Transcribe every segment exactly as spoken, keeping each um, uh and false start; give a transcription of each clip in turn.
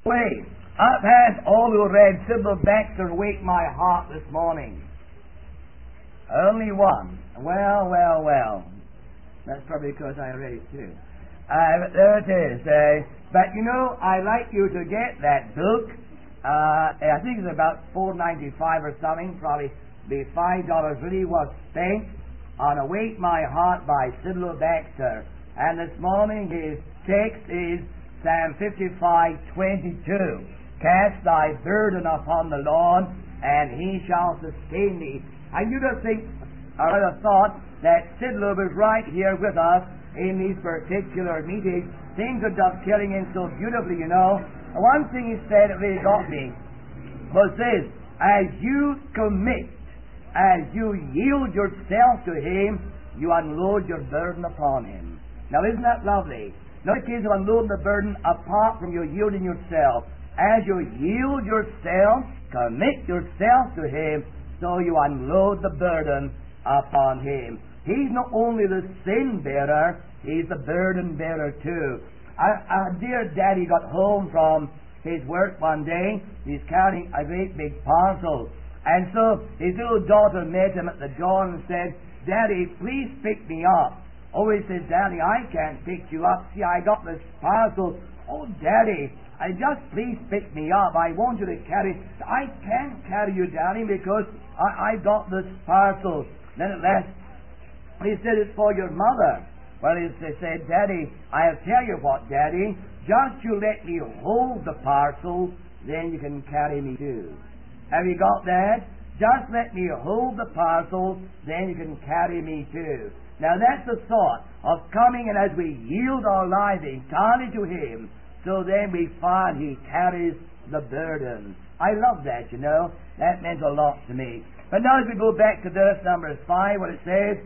Wait, I've had all who read Sybil Baxter Wake My Heart this morning. Only one. Well, well, well. That's probably because I read it too. Uh, but there it is. Uh, but you know, I'd like you to get that book. Uh, I think it's about four ninety-five or something. Probably be five dollars really was spent on Awake My Heart by Sybil Baxter. And this morning his text is Psalm fifty-five twenty-two. Cast thy burden upon the Lord, and he shall sustain thee. And you just think, I would have thought that Sybil was right here with us in these particular meetings. Things are dovetailing in so beautifully, you know. And one thing he said that really got me was this: as you commit, as you yield yourself to him, you unload your burden upon him. Now isn't that lovely? Not a case of unloading the burden apart from you yielding yourself. As you yield yourself, commit yourself to him, so you unload the burden upon him. He's not only the sin bearer, he's the burden bearer too. Our dear daddy got home from his work one day. He's carrying a great big parcel. And so his little daughter met him at the door and said, "Daddy, please pick me up." Oh, he said, "Daddy, I can't pick you up. See, I got this parcel." "Oh, Daddy, I just please pick me up. I want you to carry." "I can't carry you, Daddy, because I, I got this parcel." Then at last he said, "It's for your mother." Well, he said, "Daddy, I'll tell you what, Daddy, just you let me hold the parcel, then you can carry me too." Have you got that? Just let me hold the parcel, then you can carry me too. Now that's the thought of coming, and as we yield our lives entirely to him, so then we find he carries the burden. I love that, you know. That meant a lot to me. But now as we go back to verse number five, what it says,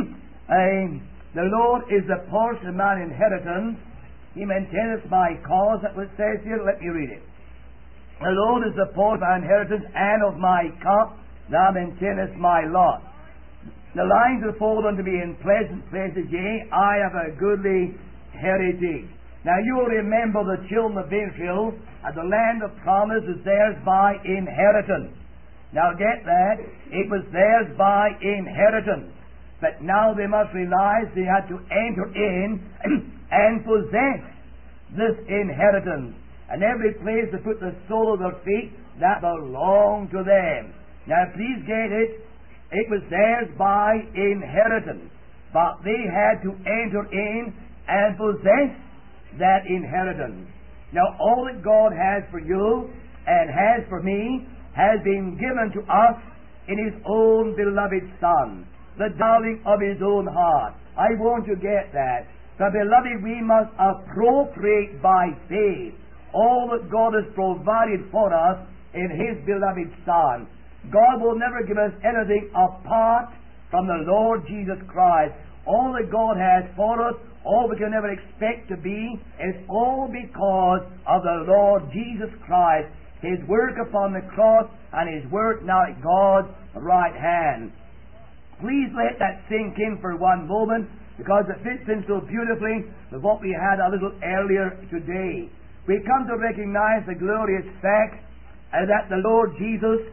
um, "The Lord is the portion of mine inheritance. He maintaineth my cause." That's what it says here. Let me read it. "The Lord is the portion of my inheritance, and of my cup thou maintainest my lot. The lines are fold unto me in pleasant places, yea, I have a goodly heritage." Now you will remember the children of Israel, and the land of promise is theirs by inheritance. Now get that. It was theirs by inheritance. But now they must realize they had to enter in and possess this inheritance. And every place they put the sole of their feet, that belonged to them. Now please get it. It was theirs by inheritance. But they had to enter in and possess that inheritance. Now all that God has for you and has for me has been given to us in his own beloved Son, the darling of his own heart. I want you to get that. But beloved, we must appropriate by faith all that God has provided for us in his beloved Son. God will never give us anything apart from the Lord Jesus Christ. All that God has for us, all we can ever expect to be, is all because of the Lord Jesus Christ, his work upon the cross, and his work now at God's right hand. Please let that sink in for one moment, because it fits in so beautifully with what we had a little earlier today. We come to recognize the glorious fact uh, that the Lord Jesus,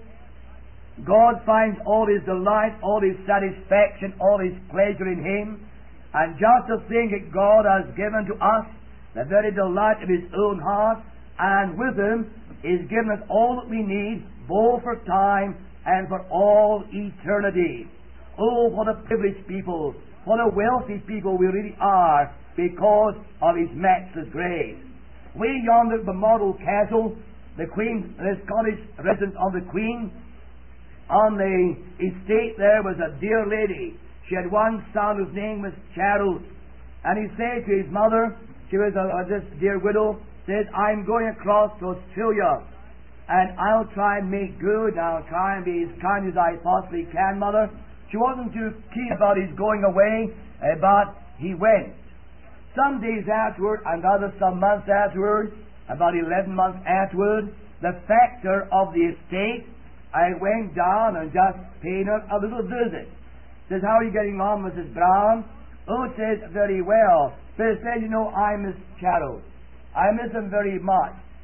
God finds all his delight, all his satisfaction, all his pleasure in him. And just to think that God has given to us the very delight of his own heart, and with him is given us all that we need, both for time and for all eternity. Oh, what a privileged people, what a wealthy people we really are, because of his matchless grace. Way yonder at the Model Castle, the Queen, the Scottish residence of the Queen, on the estate there was a dear lady. She had one son whose name was Charles. And he said to his mother, she was a, a this dear widow, said, "I'm going across to Australia, and I'll try and make good. I'll try and be as kind as I possibly can, Mother." She wasn't too keen about his going away, uh, but he went. Some days afterward, and other some months afterward, about eleven months afterward, the factor of the estate, I went down and just paid her a little visit. Says, "How are you getting on, Missus Brown?" "Oh," says, "very well." But it says, "You know, I miss Charles. I miss him very much.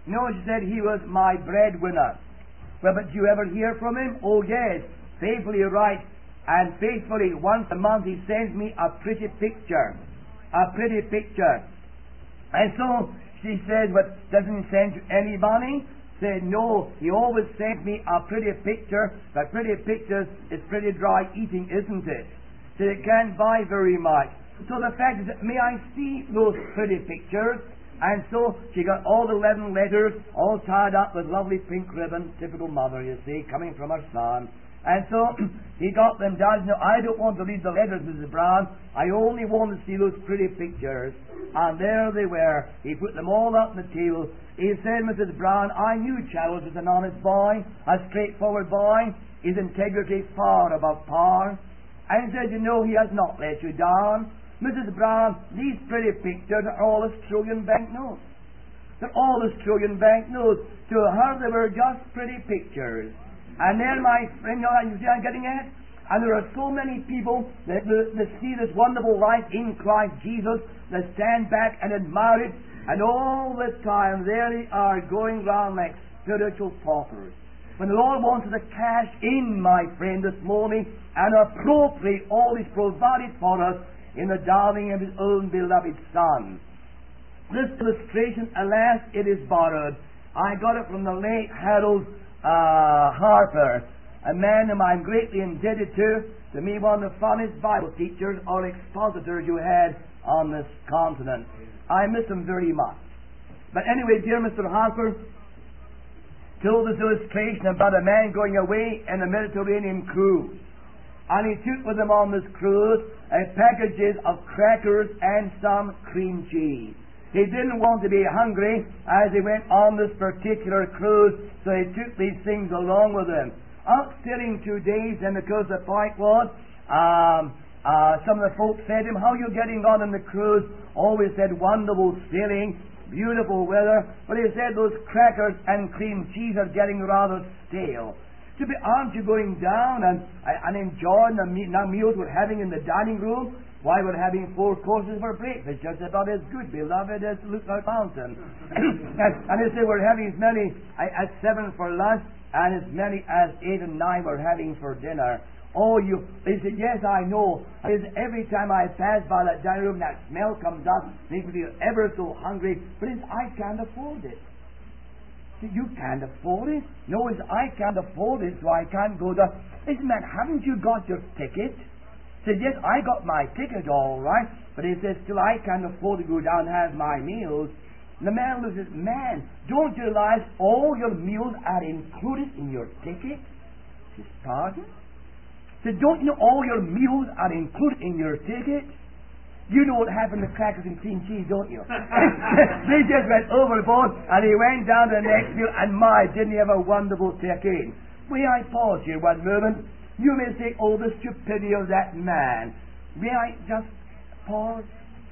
No, she said he was my breadwinner. Well, but do you ever hear from him? Oh, yes. Faithfully writes, and faithfully once a month he sends me a pretty picture. A pretty picture. And so she said, but doesn't he send you any money? Said, no, he always sends me a pretty picture, but pretty pictures is pretty dry eating, isn't it? So it can't buy very much. So the fact is that, may I see those pretty pictures? And so she got all the eleven letters, all tied up with lovely pink ribbon, typical mother, you see, coming from her son. And so he got them down. No, I don't want to read the letters, Missus Brown. I only want to see those pretty pictures. And there they were. He put them all up on the table. He said, Missus Brown, I knew Charles was an honest boy, a straightforward boy, his integrity far above par. And he said, you know, he has not let you down. Missus Brown, these pretty pictures are all Australian banknotes. They're all Australian banknotes. To her, they were just pretty pictures. And then, my friend, you know, you see I'm getting at? And there are so many people that, that see this wonderful life in Christ Jesus, that stand back and admire it, and all the time there they are going round like spiritual paupers. When the Lord wants us to cash in, my friend, this morning, and appropriate all He's provided for us in the darling of His own beloved Son. This illustration, alas, it is borrowed. I got it from the late Harold Uh, Harper, a man whom I'm greatly indebted to, to me one of the finest Bible teachers or expositors you had on this continent. I miss him very much. But anyway, dear Mister Harper told this illustration about a man going away in a Mediterranean cruise. And he took with him on this cruise uh, packages of crackers and some cream cheese. He didn't want to be hungry as he went on this particular cruise, so he took these things along with him. Out sailing two days, and because the point was, um, uh, some of the folks said to him, how are you getting on in the cruise? Always said, wonderful sailing, beautiful weather. But he said, those crackers and cream cheese are getting rather stale. To be, aren't you going down and, and enjoying the me- meals we're having in the dining room? Why, we're having four courses for breakfast, just about as good, beloved, as Lookout Mountain. and, and they say we're having as many as seven for lunch, and as many as eight and nine we're having for dinner. Oh, you, they said, yes, I know. He said, every time I pass by that dining room, that smell comes up, makes me feel ever so hungry, but he said, I can't afford it. So you can't afford it? No, he said, I can't afford it, so I can't go there. He said, man, haven't you got your ticket? He said, yes, I got my ticket all right, but he says, still I can't afford to go down and have my meals. And the man looks at, man, don't you realize all your meals are included in your ticket? He says, pardon? He said, don't you know all your meals are included in your ticket? You know what happened to crackers and cream cheese, don't you? They just went overboard, and he went down to the next meal, and my, didn't he have a wonderful take-in? May I pause here one moment? You may say, oh, the stupidity of that man. May I just pause?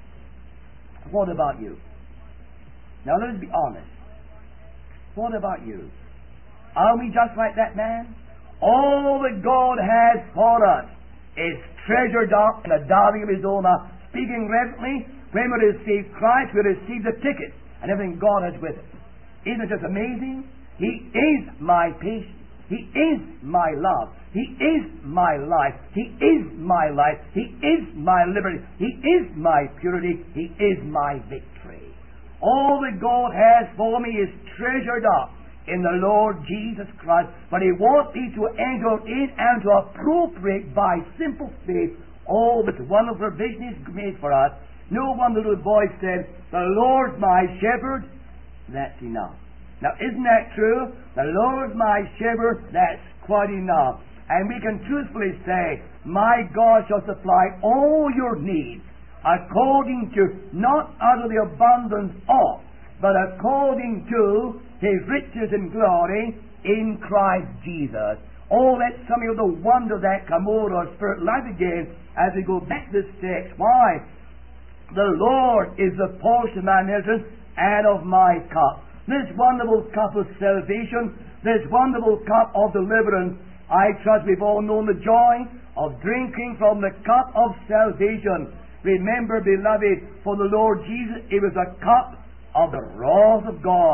What about you? Now let's be honest. What about you? Are we just like that man? All that God has for us is treasured up in the darling of His own mouth. Speaking reverently, when we receive Christ, we receive the ticket and everything God has with it. Isn't it just amazing? He is my patience. He is my love. He is my life. He is my life. He is my liberty. He is my purity. He is my victory. All that God has for me is treasured up in the Lord Jesus Christ. But He wants me to enter in and to appropriate by simple faith all this wonderful provision He's made for us. No wonder the little boy said, the Lord my shepherd, that's enough. Now, isn't that true? The Lord my shepherd, that's quite enough. And we can truthfully say, my God shall supply all your needs according to, not out of the abundance of, but according to His riches and glory in Christ Jesus. Oh, let some of the wonder that come over our spirit life again as we go back to this text. Why? The Lord is the portion of my inheritance and of my cup. This wonderful cup of salvation, this wonderful cup of deliverance, I trust we've all known the joy of drinking from the cup of salvation. Remember, beloved, for the Lord Jesus, it was a cup of the wrath of God.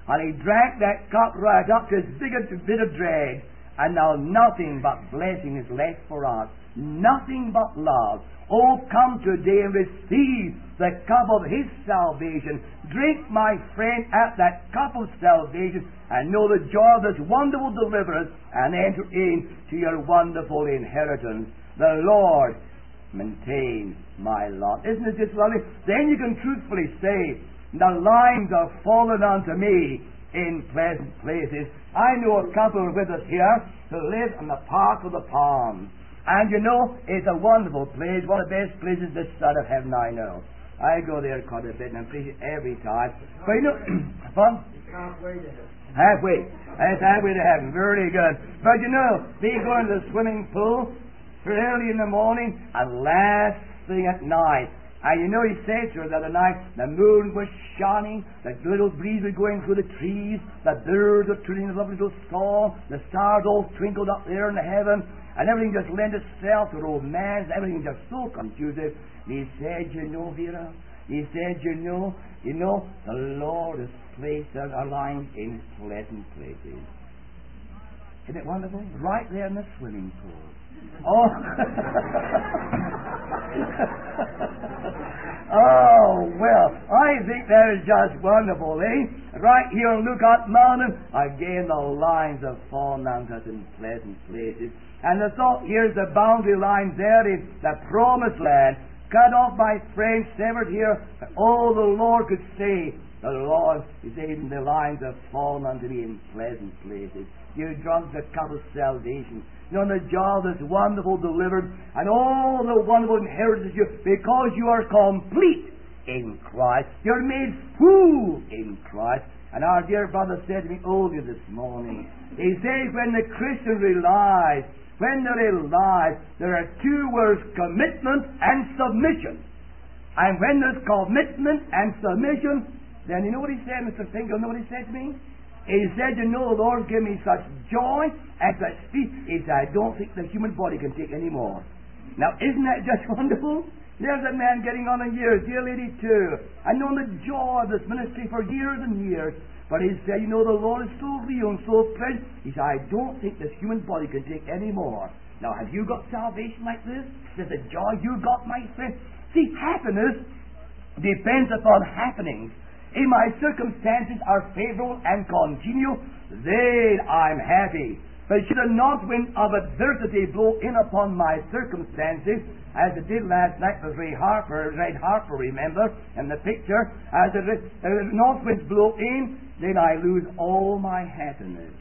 And he drank that cup right up to his biggest bit of dregs. And now nothing but blessing is left for us. Nothing but love. Oh, come today and receive the cup of His salvation. Drink, my friend, at that cup of salvation and know the joy of this wonderful deliverance and enter into your wonderful inheritance. The Lord maintain my lot. Isn't it just lovely? Then you can truthfully say, the lines are fallen unto me in pleasant places. I know a couple with us here who live in the Park of the Palms. And you know, it's a wonderful place, one of the best places this side of heaven I know. I go there quite a bit and I appreciate it every time. But you know, fun? Halfway to heaven. Halfway. That's halfway to heaven. Very good. But you know, they go into the swimming pool early in the morning and last thing at night. And you know, he said to her the other night, the moon was shining, the little breeze was going through the trees, the birds were trilling a lovely little song, the stars all twinkled up there in the heaven, and everything just lent itself to romance, everything just so conducive. He said, you know, Vera, he said, you know, you know, the Lord has placed our lines in pleasant places. Isn't it wonderful? Right there in the swimming pool. Oh, oh well, I think that is just wonderful, eh? Right here on Lookout Mountain, again the lines have fallen unto us in pleasant places. And the thought, here's the boundary lines there in the promised land, cut off by friends, severed here. Oh, the Lord could say, the Lord is even the lines have fallen unto me in pleasant places. You drunk the cup of salvation. You know the joy that's wonderful delivered, and all the wonderful inheritance you, because you are complete in Christ. You're made full in Christ. And our dear brother said to me earlier this morning, he says when the Christian relies, when they realize there are two words, commitment and submission. And when there's commitment and submission, then you know what he said, Mister Finkel, you know what he said to me? He said, you know, the Lord gave me such joy and such peace. He said, I don't think the human body can take any more. Now, isn't that just wonderful? There's a man getting on in years, dear lady too. I've known the joy of this ministry for years and years. But he said, you know, the Lord is so real and so present. He said, I don't think this human body can take any more. Now, have you got salvation like this? Is the joy you got, my friend? See, happiness depends upon happenings. If my circumstances are favorable and congenial, then I'm happy. But should a north wind of adversity blow in upon my circumstances, as it did last night with Ray Harper, Ray Harper, remember, in the picture, as the uh, north winds blow in, then I lose all my happiness.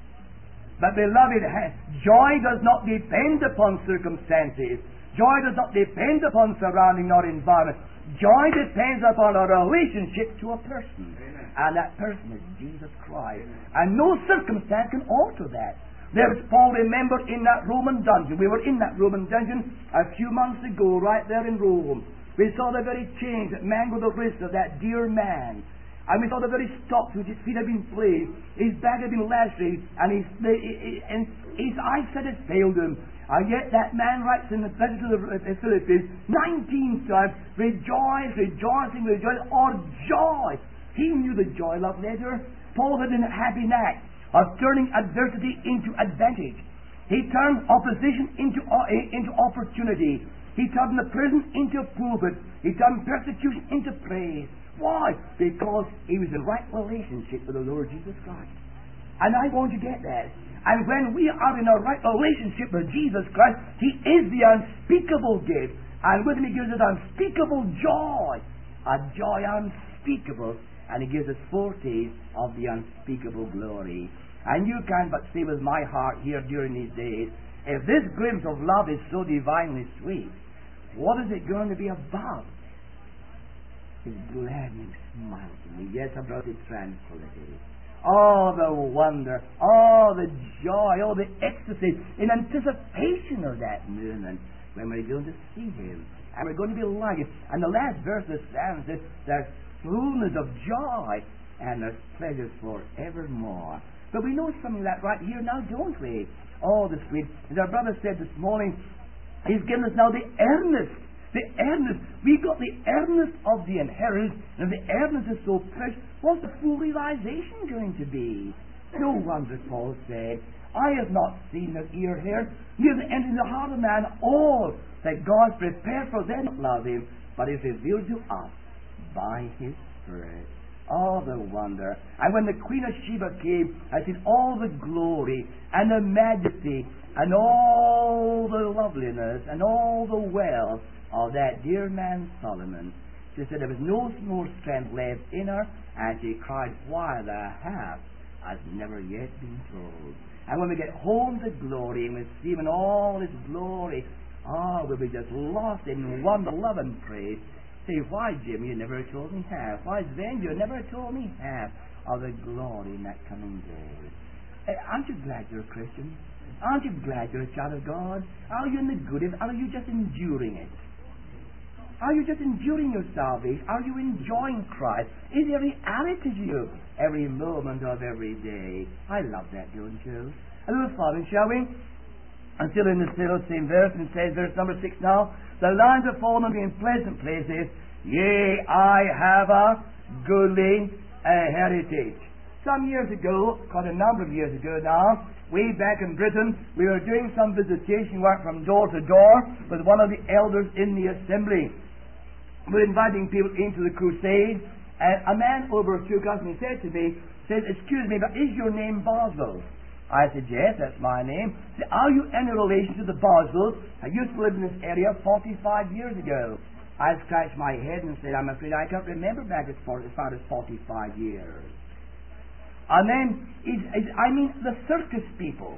But beloved, joy does not depend upon circumstances. Joy does not depend upon surrounding or environment. Joy depends upon a relationship to a person. Amen. And that person is Jesus Christ. And no circumstance can alter that. There's Paul, remember, in that Roman dungeon. We were in that Roman dungeon a few months ago, right there in Rome. We saw the very chains that mangled the wrist of that dear man. And we saw the very stocks which his feet had been placed. His back had been lacerated, and his, and his eyesight had failed him. And yet that man writes in the letter to the Philippians nineteen times, rejoice, rejoicing, rejoicing, or joy. He knew the joy love letter. Paul had an happy knack of turning adversity into advantage. He turned opposition into, uh, into opportunity. He turned the prison into a pulpit. He turned persecution into praise. Why? Because he was in right relationship with the Lord Jesus Christ. And I want you to get that. And when we are in a right relationship with Jesus Christ, He is the unspeakable gift. And with Him He gives us unspeakable joy. A joy unspeakable. And He gives us foretaste of the unspeakable glory. And you can but say with my heart here during these days, if this glimpse of love is so divinely sweet, what is it going to be about? His gladdening smile to me. Yes, about His tranquility. Oh, the wonder, oh, the joy, oh, the ecstasy in anticipation of that moment when we're going to see Him and we're going to be like Him. And the last verse of the psalm says, there's fullness of joy and there's pleasures forevermore. But we know something of that right here now, don't we? Oh, the sweet. As our brother said this morning, he's given us now the earnest The earnest, we got the earnest of the inheritance, and if the earnest is so precious, what's the full realization going to be? No wonder Paul said, I have not seen nor ear heard, neither entered the heart of man all that God prepared for them that love Him, but is revealed to us by His Spirit. Oh, the wonder. And when the Queen of Sheba came, I seen all the glory and the majesty and all the loveliness and all the wealth of that dear man Solomon. She said there was no more strength left in her, and she cried, why the half has never yet been told. And when we get home to glory and we see Him in all His glory, oh, we'll be just lost in wonder, love, and praise. Say, why, Jim, you never told me half? Why, Sven, you never told me half of the glory in that coming day? Uh, aren't you glad you're a Christian? Aren't you glad you're a child of God? Are you in the good of it? Are you just enduring it? Are you just enduring your salvation? Are you enjoying Christ? Is there reality to you every moment of every day? I love that, don't you? A little further, shall we? I'm still in the still same verse, and it says, verse number six now, the lines have fallen unto me in pleasant places, yea, I have a goodly uh, heritage. Some years ago, quite a number of years ago now, way back in Britain, we were doing some visitation work from door to door with one of the elders in the assembly. We're inviting people into the crusade, and a man overtook us and he said to me, said, excuse me, but is your name Boswell? I said, yes, that's my name. He said, are you any relation to the Boswells? I used to live in this area forty-five years ago. I scratched my head and said, I'm afraid I can't remember back as far as, far as forty-five years. And then, he's, he's, I mean, the circus people.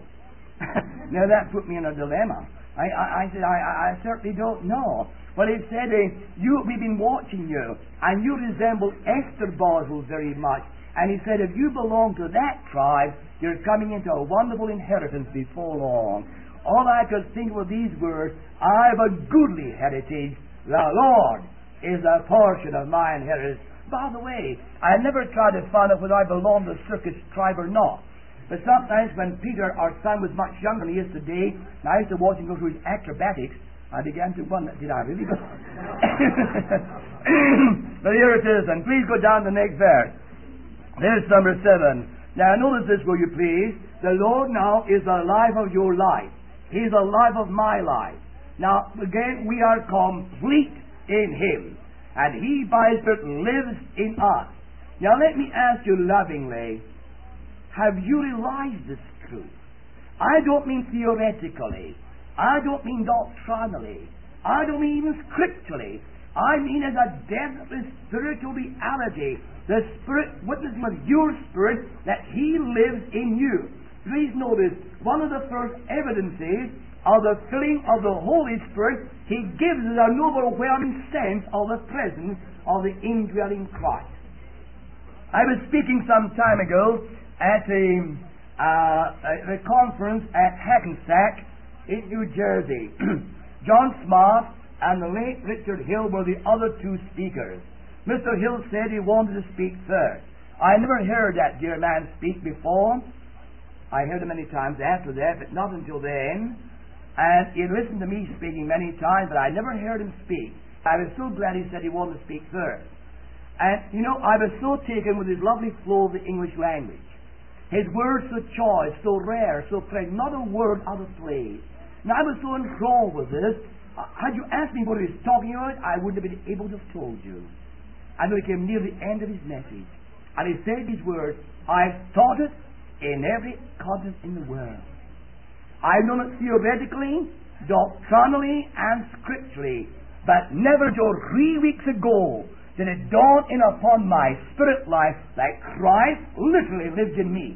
Now that put me in a dilemma. I, I, I said, I, I certainly don't know. Well, he said, uh, you, we've been watching you, and you resemble Esther Boswell very much. And he said, if you belong to that tribe, you're coming into a wonderful inheritance before long. All I could think were these words, I have a goodly heritage. The Lord is a portion of my inheritance. By the way, I never tried to find out whether I belonged to the circus tribe or not. But sometimes when Peter, our son, was much younger than he is today, and I used to watch him go through his acrobatics, I began to wonder, did I really go? But here it is, and please go down to the next verse. There's number seven. Now notice this, will you please? The Lord now is the life of your life. He is the life of my life. Now, again, we are complete in Him. And He by His Spirit lives in us. Now let me ask you lovingly, have you realized this truth? I don't mean theoretically. I don't mean doctrinally. I don't mean even scripturally. I mean as a definite spiritual reality. The Spirit witnessing with your spirit that He lives in you. Please notice, one of the first evidences of the filling of the Holy Spirit, He gives us an overwhelming sense of the presence of the indwelling Christ. I was speaking some time ago at a, uh, a conference at Hackensack in New Jersey. John Smart and the late Richard Hill were the other two speakers. Mister Hill said he wanted to speak first. I never heard that dear man speak before. I heard him many times after that, but not until then. And he listened to me speaking many times, but I never heard him speak. I was so glad he said he wanted to speak first. And, you know, I was so taken with his lovely flow of the English language. His words so choice, so rare, so plain, not a word out of place. And I was so enthralled with this. Had you asked me what he was talking about, I wouldn't have been able to have told you. And when he came near the end of his message, and he said these words, I've taught it in every continent in the world. I've known it theoretically, doctrinally, and scripturally, but never till three weeks ago did it dawn in upon my spirit life that Christ literally lives in me.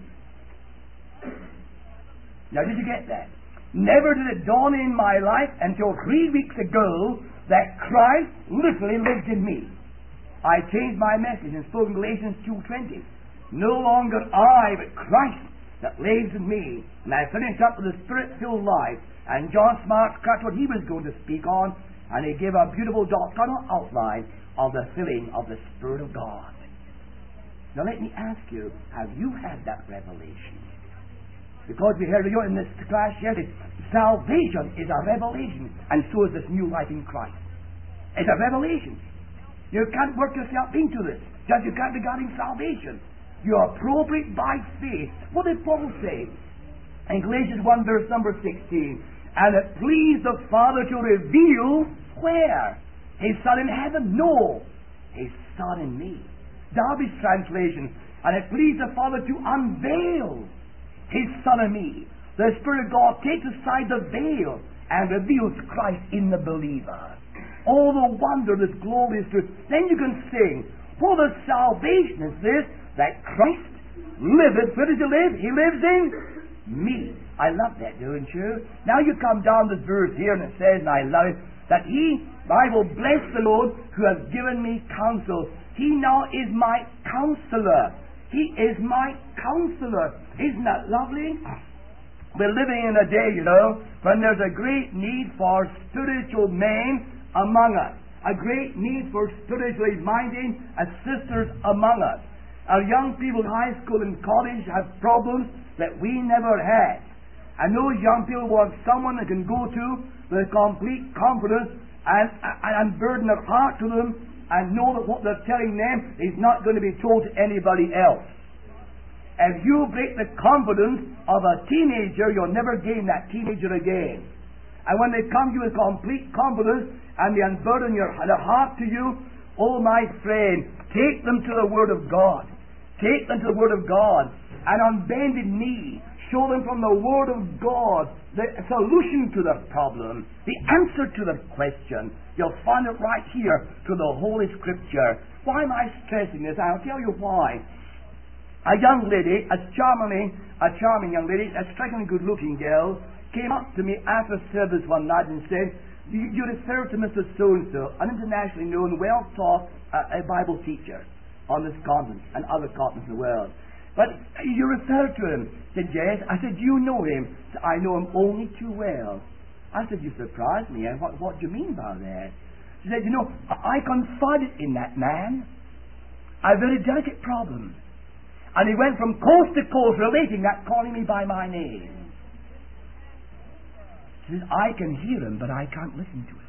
Now, did you get that? Never did it dawn in my life until three weeks ago that Christ literally lives in me. I changed my message and spoke in Galatians two twenty. No longer I, but Christ that lives in me. And I finished up with the Spirit-filled life. And John Smart cut what he was going to speak on, and he gave a beautiful doctrinal outline of the filling of the Spirit of God. Now let me ask you, have you had that revelation? Because we heard in this class yesterday, salvation is a revelation, and so is this new life in Christ. It's a revelation. You can't work yourself into this. Just you can't regarding salvation. You are appropriate by faith. What did Paul say? In Galatians one verse number sixteen. And it pleased the Father to reveal where? His Son in heaven? No. His Son in me. Darby's translation. And it pleased the Father to unveil His Son in me. The Spirit of God takes aside the veil and reveals Christ in the believer. Oh, the wonder, this glorious truth. Then you can sing, for the salvation is this, that Christ liveth. Where does He live? He lives in me. I love that, don't you? Now you come down this verse here and it says, and I love it, that He, I will bless the Lord who has given me counsel. He now is my counselor. He is my counselor. Isn't that lovely? We're living in a day, you know, when there's a great need for spiritual men among us. A great need for spiritually minded as sisters among us. Our young people in high school and college have problems that we never had. And those young people want someone they can go to with complete confidence and, and, and burden their heart to them and know that what they're telling them is not going to be told to anybody else. If you break the confidence of a teenager, you'll never gain that teenager again. And when they come to you with complete confidence and they unburden your, their heart to you, oh my friend, take them to the Word of God. Take them to the Word of God and on bended knee show them from the Word of God the solution to the problem, the answer to the question. You'll find it right here through the Holy Scripture. Why am I stressing this? I'll tell you why. A young lady, a charming, a charming young lady, a strikingly good-looking girl, came up to me after service one night and said, you, you refer to Mister So-and-so, an internationally known, well-taught uh, a Bible teacher on this continent and other continents in the world. But you refer to him. Said, yes. I said, do you know him? Said, I know him only too well. I said, you surprised me. And what, what do you mean by that? She said, you know, I confided in that man a very delicate problem. And he went from coast to coast relating that, calling me by my name. She says, I can hear him, but I can't listen to him.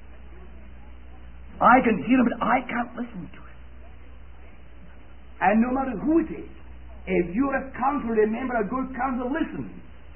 I can hear him, but I can't listen to him. And no matter who it is, if you're a counselor, remember a good counselor listens.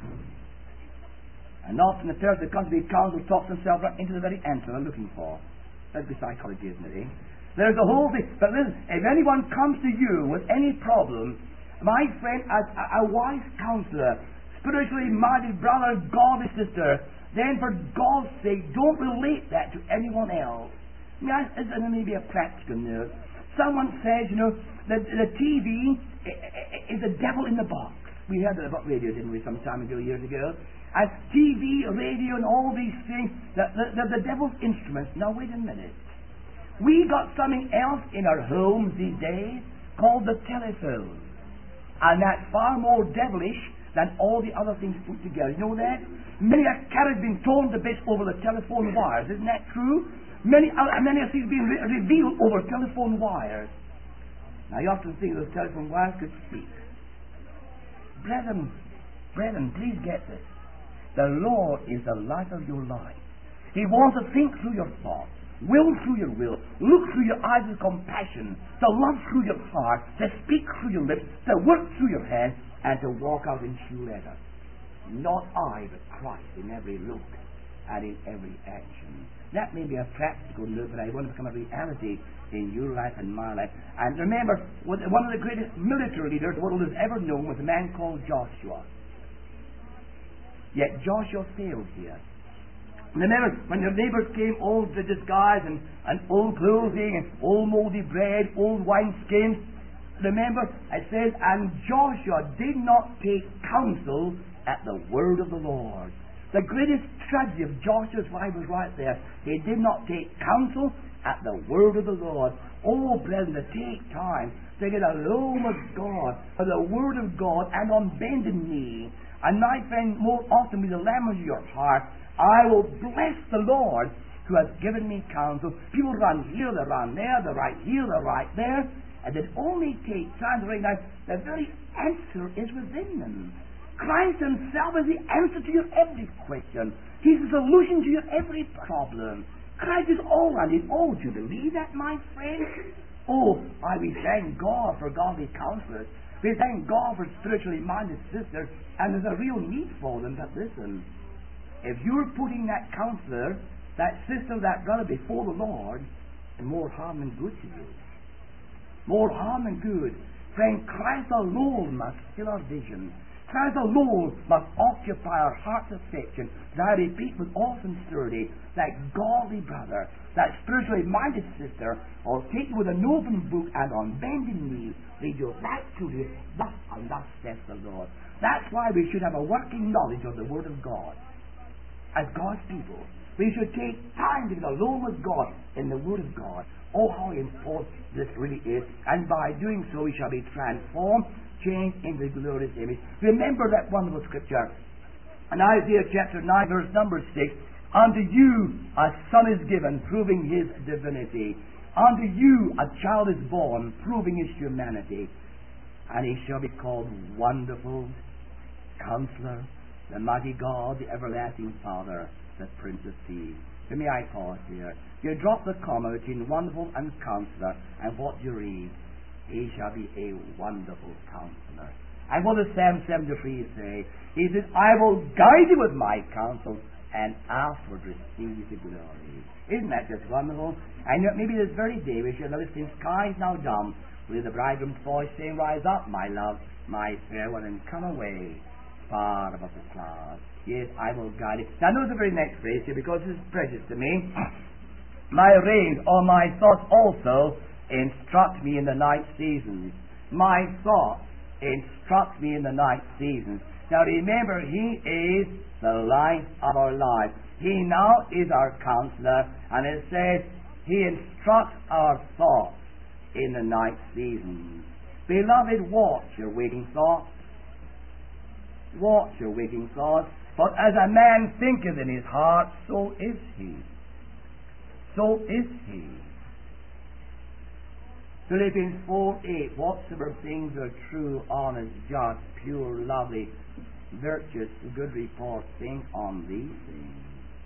And often the person that comes to be counseled talks himself right into the very answer they're looking for. That's the psychology, isn't it? Eh? There's a whole thing. But listen, if anyone comes to you with any problem, my friend, as a, a wise counselor, spiritually minded brother, godly sister, then for God's sake, don't relate that to anyone else. I mean, I, this may be a practical note. Someone says, you know, that the T V is a devil in the box. We heard that about radio, didn't we, some time ago, years ago? And T V, radio, and all these things, they're the, the, the devil's instruments. Now, wait a minute. We got something else in our homes these days called the telephone. And that's far more devilish than all the other things put together. You know that? Many a cat has been torn to bits over the telephone wires. Isn't that true? Many, uh, many of things being re- revealed over telephone wires. Now you often think those telephone wires could speak. Brethren, brethren, please get this. The Lord is the light of your life. He wants to think through your thoughts, will through your will, look through your eyes with compassion, to love through your heart, to speak through your lips, to work through your hands, and to walk out in true letter. Not I, but Christ in every look and in every action. That may be a practical note, but I want to become a reality in your life and my life. And remember, one of the greatest military leaders the world has ever known was a man called Joshua. Yet Joshua failed here. Remember, when your neighbors came all disguised and, and old clothing and old moldy bread, old wineskins, remember, it says, and Joshua did not take counsel at the word of the Lord. The greatest tragedy of Joshua's life was right there. He did not take counsel at the word of the Lord. Oh, brethren, to take time to get alone with God, for the word of God, and on bended knee. And my friend, more often be the language of your heart, I will bless the Lord who has given me counsel. People run here, they run there, they right here, they right there, and they only take time to recognize the very answer is within them. Christ Himself is the answer to your every question. He's the solution to your every problem. Christ is all I need. Oh, do you believe that, my friend? Oh, I we thank God for godly counselors. We thank God for spiritually minded sisters, and there's a real need for them. But listen, if you're putting that counselor, that sister, that brother before the Lord, and more harm than good to you. More harm than good. Friend, Christ alone must fill our vision. Christ alone must occupy our heart's affection. And I repeat with all sincerity, that godly brother, that spiritually minded sister, will take you with an open book and on bending knee, lead you right to this, thus and thus says the Lord. That's why we should have a working knowledge of the Word of God. As God's people, we should take time to get alone with God in the Word of God. Oh, how important this really is. And by doing so, we shall be transformed, changed into the glorious image. Remember that wonderful scripture. In Isaiah chapter nine, verse number six, unto you a son is given, proving his divinity. Unto you a child is born, proving his humanity. And he shall be called Wonderful Counselor, the Mighty God, the Everlasting Father, the Prince of Peace. So may I pause here. You drop the comma between wonderful and counselor, and what you read? He shall be a wonderful counselor. And what does Psalm seventy-three say? He says, I will guide you with my counsel, and afterward receive the glory. Isn't that just wonderful? And yet maybe this very day we shall notice the sky is now dumb, with the bridegroom's voice saying, rise up, my love, my fair one, and come away far above the clouds. Yes, I will guide it. Now notice the very next phrase here, because this is precious to me. My reins or my thoughts also instruct me in the night seasons. My thoughts instruct me in the night seasons. Now remember, He is the light of our life. He now is our counselor, and it says He instructs our thoughts in the night seasons. Beloved, watch your waking thoughts. Watch your waking thoughts. But as a man thinketh in his heart, so is he. So is he. Philippians four eight, whatsoever things are true, honest, just, pure, lovely, virtuous, good report, think on these things.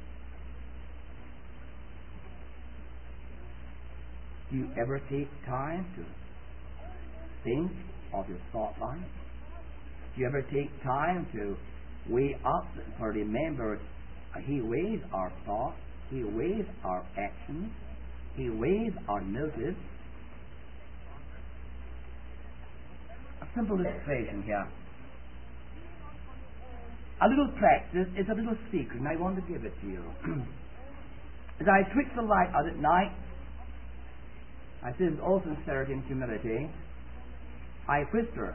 Do you ever take time to think of your thought life? Do you ever take time to weigh up, for remember, He weighs our thoughts, He weighs our actions, He weighs our motives. A simple illustration here. A little practice is a little secret, and I want to give it to you. As I switch the light out at night, I say with all sincerity and humility, I whisper.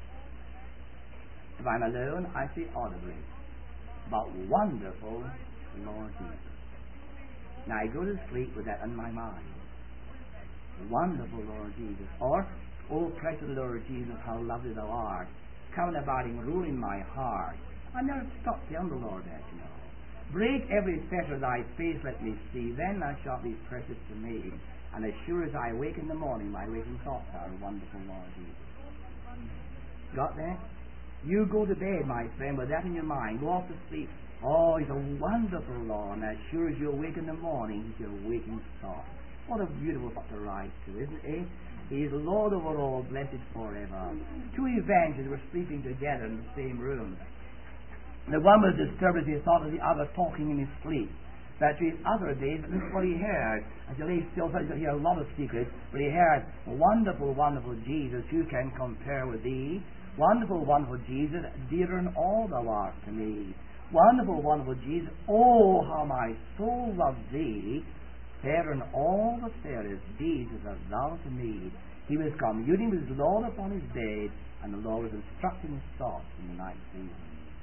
If I'm alone, I say audibly, but wonderful Lord Jesus. Now I go to sleep with that in my mind. Wonderful Lord Jesus. Or, oh precious Lord Jesus, how lovely thou art. Come abiding, ruling my heart. I never stop telling the Lord that, you know. Break every fetter thy face, let me see, then thou shalt be precious to me. And as sure as I wake in the morning, my waking thoughts are wonderful Lord Jesus. Got that? You go to bed, my friend, with that in your mind. Go off to sleep. Oh, He's a wonderful Lord. And as sure as you awake in the morning, He's your waking thought. What a beautiful thought to write to, isn't it? He is Lord over all, blessed forever. Two evangelists were sleeping together in the same room. The one was disturbed as he thought of the other talking in his sleep. But to his other days, this is what he heard. As he lay still, he could hear a lot of secrets. But he heard, wonderful, wonderful Jesus, who can compare with thee? Wonderful, wonderful Jesus, dearer than all thou art to me. Wonderful, wonderful Jesus, oh, how my soul loves thee. Fairer than all the fairest, Jesus, art thou to me. He was communing with his Lord upon his bed, and the Lord was instructing his thoughts in the night season.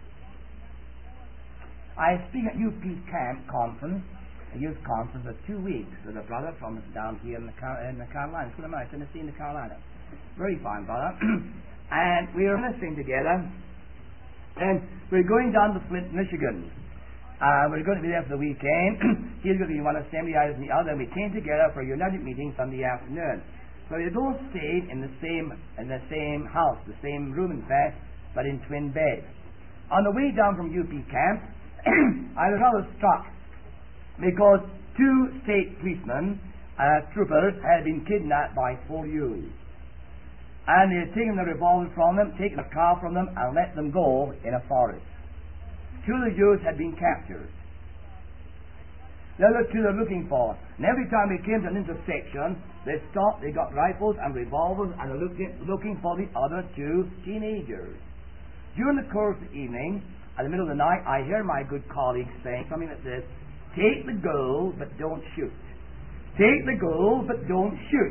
I speak at U P Camp Conference, a youth conference for two weeks with a brother from down here in the, Car- in the Carolinas, Tennessee in the Carolinas. Very fine brother. And we were listening together, and we're going down to Flint, Michigan. Uh, we're going to be there for the weekend. He's going to be one assembly, I was in the other, and we came together for a united meeting Sunday afternoon. So we both stayed in the same in the same house, the same room, in fact, but in twin beds. On the way down from U P camp, I was rather struck because two state policemen, uh, troopers, had been kidnapped by four youths. And they had taken the revolvers from them, taken a car from them, and let them go in a forest. Two of the youths had been captured. The other two they're looking for. And every time they came to an intersection, they stopped, they got rifles and revolvers, and they're looking, looking for the other two teenagers. During the course of the evening, at the middle of the night, I hear my good colleague saying something that says, "Take the gold, but don't shoot. Take the gold, but don't shoot."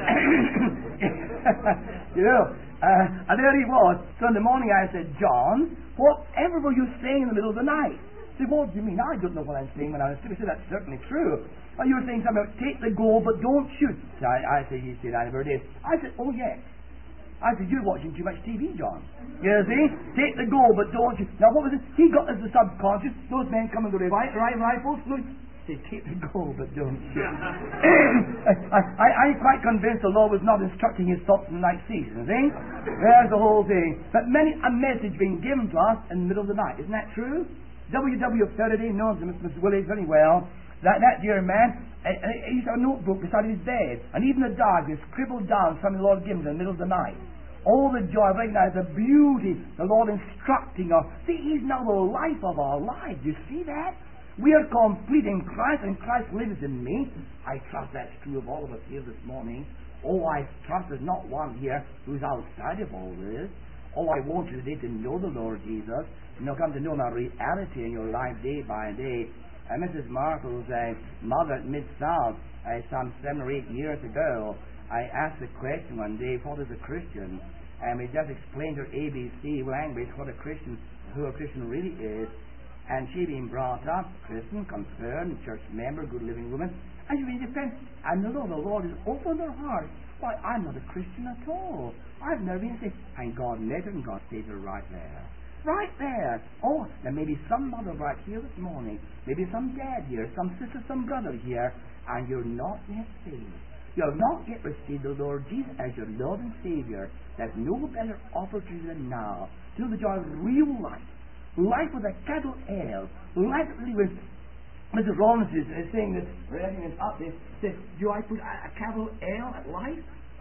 You know, uh, and there he was. So in the morning I said, "John, whatever were you saying in the middle of the night?" He said, "What do you mean? I don't know what I'm saying when I was asleep." He said, "That's certainly true. Well, you were saying something about take the gold, but don't shoot." So I, I said, "You said I never did." I said, "Oh, yes." I said, "You're watching too much T V, John. You see? Take the gold, but don't shoot." Now, what was it? He got as the subconscious. Those men come and go, right, right, rifles. Look. Say, take the gold, but don't shoot. I, I, I'm quite convinced the Lord was not instructing his thoughts in the night season, see? There's the whole thing. But many a message being given to us in the middle of the night. Isn't that true? W W Faraday knows Missus Willis very well. That, that dear man, uh, uh, he's got a notebook beside his bed. And even the dark, he scribbled down something the Lord gave him in the middle of the night. All the joy, recognize the beauty, the Lord instructing us. See, he's now the life of our lives. You see that? We are complete in Christ, and Christ lives in me. I trust that's true of all of us here this morning. Oh, I trust there's not one here who's outside of all this. Oh, I want you today to know the Lord Jesus. You know, come to know my reality in your life day by day. Uh, Missus Marshall's uh, mother at Mid-South, uh, some seven or eight years ago, I asked the question one day, what is a Christian? And we just explained her A B C language, what a Christian, who a Christian really is. And she being brought up, Christian, confirmed, church member, good living woman, and she really depends. And the Lord, the Lord has opened her heart. Why, I'm not a Christian at all. I've never been saved. And God met her, and God saved her right there. Right there. Oh, there may be some mother right here this morning. Maybe some dad here, some sister, some brother here, and you're not yet saved. You have not yet received the Lord Jesus as your Lord and Savior. There's no better opportunity than now to know the joy of real life. Life with a capital L. Life really with Mister Rollins is, is saying this, writing this up, this says, do I put a, a capital L at life?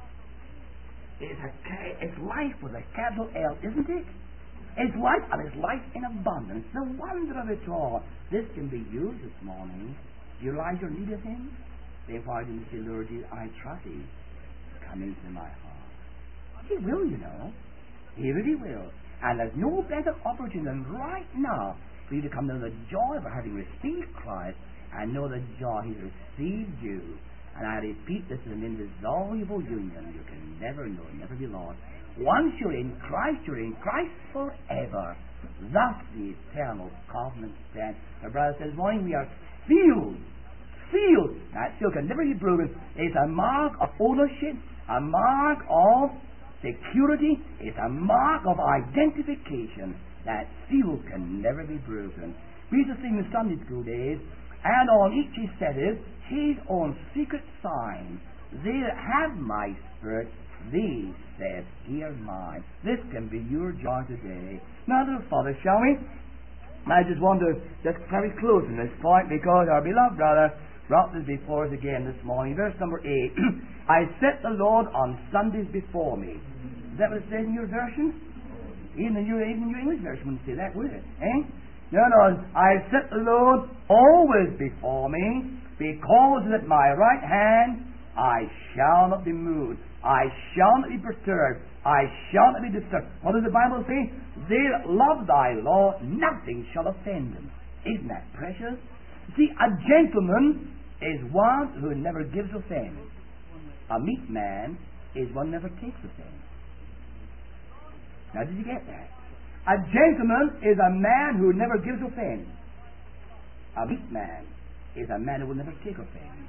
It's, a, it's life with a capital L, isn't it? It's life, and it's life in abundance. The wonder of it all. This can be used this morning. Do you realize your need of Him? Then why didn't you say, Lord, I trust Thee. Come into my heart. He will, you know. He really will. And there's no better opportunity than right now for you to come to the joy of having received Christ and know the joy He's received you. And I repeat, this is an indissoluble union. You can never know, never be lost. Once you're in Christ, you're in Christ forever. Thus the eternal covenant stands. My brother says this morning, we are sealed. Sealed. That seal can never be broken. It's a mark of ownership, a mark of security. Is a mark of identification. That seal can never be broken. We used to sing in Sunday school days, and on each he said it, His own secret sign. They that have my spirit, these saith, He are mine. This can be your joy today. Now, little Father, shall we? I just want to just very close on this point, because our beloved brother brought this before us again this morning. Verse number eight. I set the Lord on Sundays before me. Is that what it says in your version? Even in your, even your English version wouldn't say that, would it? Eh? No, no. I set the Lord always before me, because at my right hand I shall not be moved. I shall not be perturbed. I shall not be disturbed. What does the Bible say? They that love thy law, nothing shall offend them. Isn't that precious? See, a gentleman is one who never gives offense. A meek man is one who never takes offense. Now, did you get that? A gentleman is a man who never gives offense. A meek man is a man who will never take offense.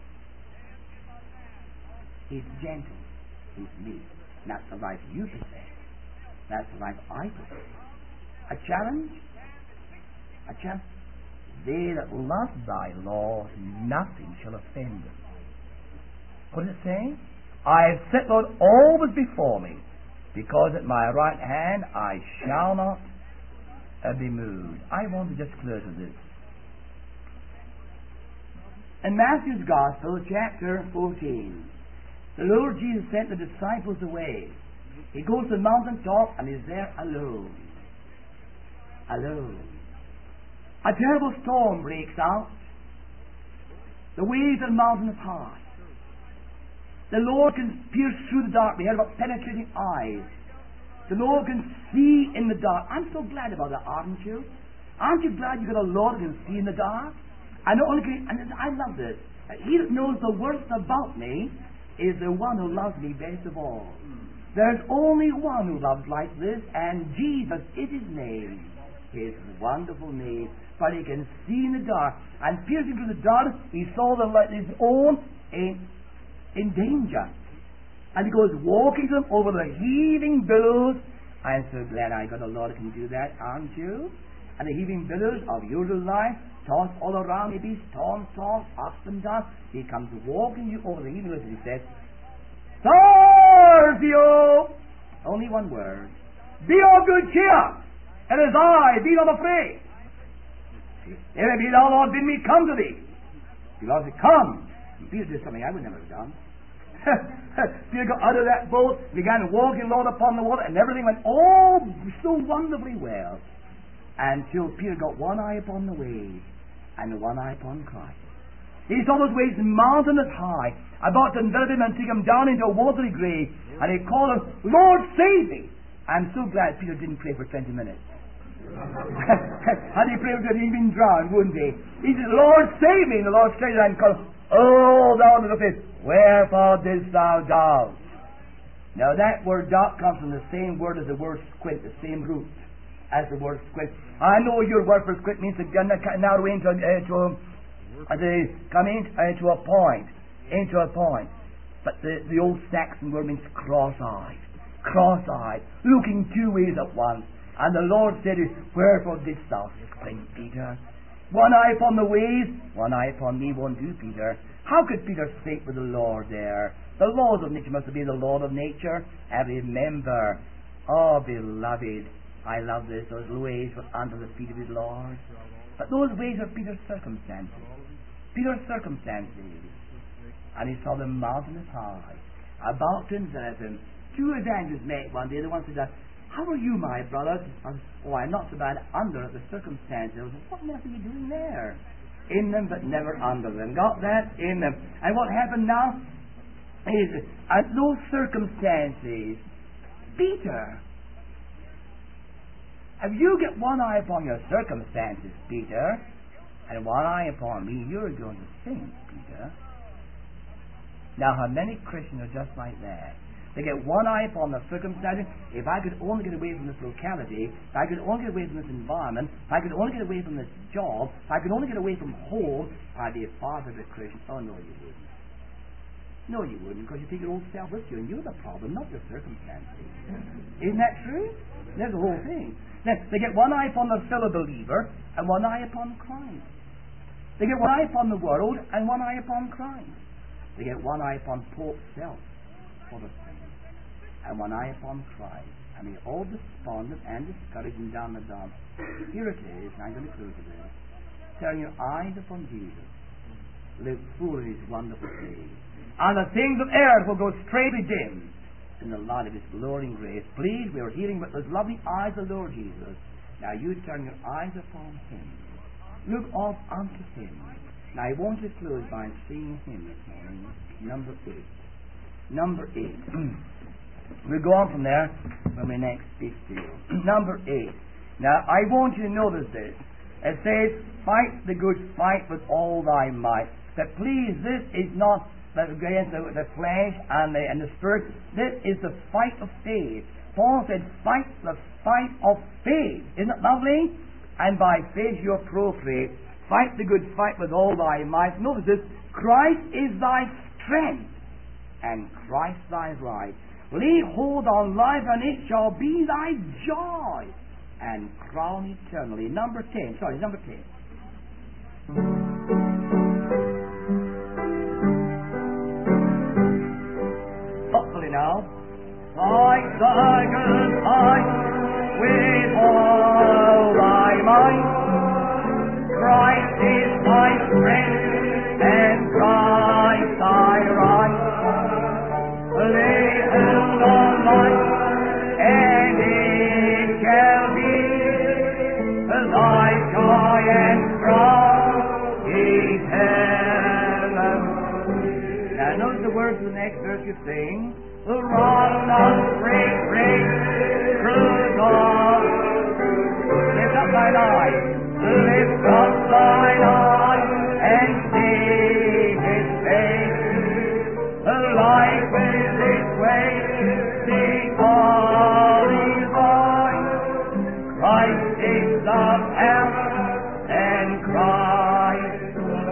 He's gentle. He's meek. That's the life you possess. That's the life I possess. A challenge? A challenge? They that love thy law, nothing shall offend them. What does it say? I have set Lord always before me, because at my right hand I shall not uh, be moved. I want to just close with this. In Matthew's Gospel, chapter fourteen, the Lord Jesus sent the disciples away. He goes to the mountain top and is there alone. Alone. A terrible storm breaks out. The waves of the mountain are high. The Lord can pierce through the dark. We heard about penetrating eyes. The Lord can see in the dark. I'm so glad about that, aren't you? Aren't you glad you got a Lord who can see in the dark? And not only can, and I love this. He that knows the worst about me is the one who loves me best of all. There's only one who loves like this, and Jesus is his name. His wonderful name. But he can see in the dark. And piercing through the dark, he saw the light his own in, in danger. And he goes walking to them over the heaving billows. I'm so glad I got a Lord who can do that, aren't you? And the heaving billows of your life, tossed all around, maybe storm tossed up and down. He comes walking you over the heaving billows, and he says, Servio! Only one word. Be of good cheer. It is I, be not afraid. If it be thou, Lord, bid me come to thee. The Lord said, come. And Peter did something I would never have done. Peter got out of that boat, began walking Lord upon the water, and everything went all so wonderfully well. Until Peter got one eye upon the waves and one eye upon Christ. He saw those waves mountainous high, about to envelop him and take him down into a watery grave. And he called him, Lord, save me. I'm so glad Peter didn't pray for twenty minutes. Had he prayed for he'd been drowned, wouldn't he? He said, Lord, save me. And the Lord stretched out and called, Oh, thou little faith, wherefore didst thou doubt? Now that word doubt comes from the same word as the word squint, the same root as the word squint. I know your word for squint means to narrow into, into uh, the, come in, uh, into a point, into a point. But the, the old Saxon word means cross-eyed, cross-eyed, looking two ways at once. And the Lord said, wherefore didst thou squint, Peter? One eye upon the waves, one eye upon me won't do, Peter. How could Peter speak with the Lord there? The laws of nature must have been the Lord of nature. And remember, oh beloved, I love this, those waves were under the feet of his Lord. But those waves are Peter's circumstances. Peter's circumstances. And he saw the mountain as high, about to envelop him. Two evangelists met one day. The one said, how are you, my brother? I said, oh, I'm not so bad under the circumstances. I said, what on earth are you doing there? In them, but never under them. Got that? In them. And what happened now is, at those circumstances, Peter, if you get one eye upon your circumstances, Peter, and one eye upon me, you're going to sink, Peter. Now, how many Christians are just like that? They get one eye upon the circumstances. If I could only get away from this locality, if I could only get away from this environment, if I could only get away from this job, if I could only get away from home, I'd be a far better Christian. Oh, no, you wouldn't. No, you wouldn't, because you take your old self with you, and you're the problem, not your circumstances. Isn't that true? There's the whole thing. Now, they get one eye upon the fellow believer, and one eye upon Christ. They get one eye upon the world, and one eye upon Christ. They get one eye upon Pope's self, for the and one eye upon Christ. And they're all despondent and discouraged and down the dump. Here it is, and I'm going to close with this. Turn your eyes upon Jesus. Live full of his wonderful faith. And the things of earth will go straightly dim in the light of his glory and grace. Please, we are hearing with those lovely eyes of the Lord Jesus. Now you turn your eyes upon him. Look off unto him. Now I want to close by singing him this morning. Number eight. Number eight. We'll go on from there when we next speak to you. Number eight. Now, I want you to notice this. It says, fight the good fight with all thy might. But please, this is not against the, the flesh and the, and the spirit. This is the fight of faith. Paul said, fight the fight of faith. Isn't it lovely? And by faith you appropriate. Fight the good fight with all thy might. Notice this. Christ is thy strength, and Christ thy right. Lay hold on life, and it shall be thy joy, and crown eternally. Number ten. Sorry, number ten. Thoughtfully now. Fight thy good fight with all thy might. Christ is thy strength, and you sing, run on great, great through God. Lift up thine eyes, lift up thine eyes, and see His face. Life is His way, see all His voice. Christ is the path, and Christ the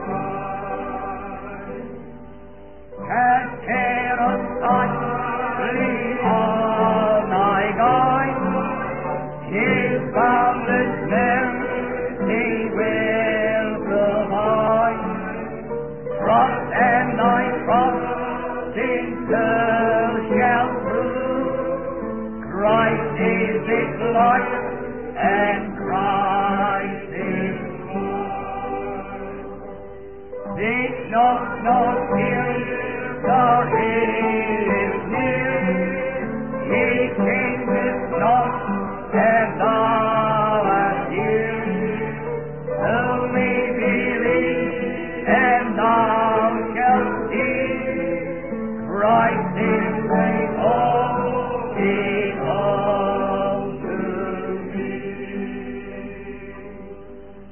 Christ. Cast care aside, leave all thy guide. His boundless mercy will provide. Trust and thy trust in turn shall prove. Christ is His light, and Christ is life. Seek not, not fear, for He is near. He changeth not, as thou art here. Only believe, and thou shalt see Christ is